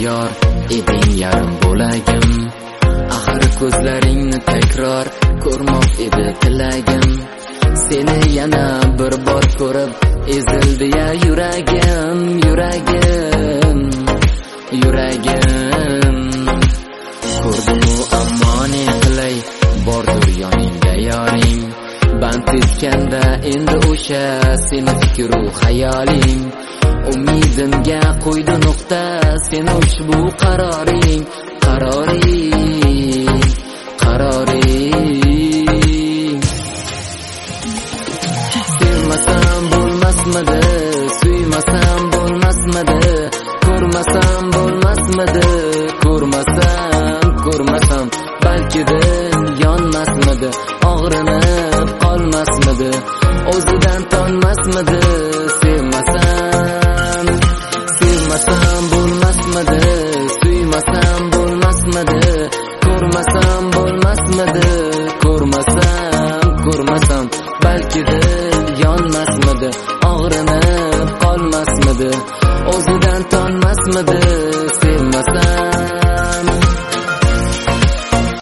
yor eding yarim bo'lagim. Axir ko'zlaringni takror ko'rmoq edi tilagim. Seni yana bir bor ko'rib ezildi ya yuragim, yuragim, yuragim. Ko'rdim-u ammo ne qilay, bordir yoningda yoring. Band etganda endi o'sha seni fikru xayoling. Umidimga qo'ydi nuqta seni ushbu qaroring, qaroring, qaroring. Sevmasam bo'lmasmidi, suymasam bo'lmasmidi, ko'rmasam bo'lmasmidi, ko'rmasam balki dil yonmasmidi, og'rinib qolmasmidi, o'zidan tonmasmidi. Sevmasam bo'lmasmidi, suymasam bo'lmasmidi, ko'rmasam bo'lmasmidi, ko'rmasam balki dil yonmasmidi, og'rinib qolmasmidi, o'zidan tonmasmidi. Sevmasam